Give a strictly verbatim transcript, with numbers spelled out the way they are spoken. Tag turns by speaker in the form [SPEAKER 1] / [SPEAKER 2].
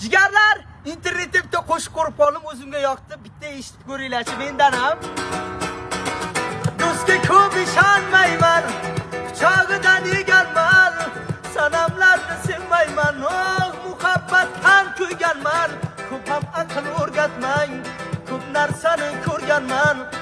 [SPEAKER 1] Jigarlar, internetda bitta qo'shiq ko'rib qoldim, o'zimga yoqdi. Bitta eshitib ko'ringlarchi mendan ham. Do'stga ko'p ishonmayman, quchog'idan yeganman. Sanamlarni sevmayman, oh muhabbatdan kuyganman. Ko'p ham aql o'rgatmang, ko'p narsani ko'rganman.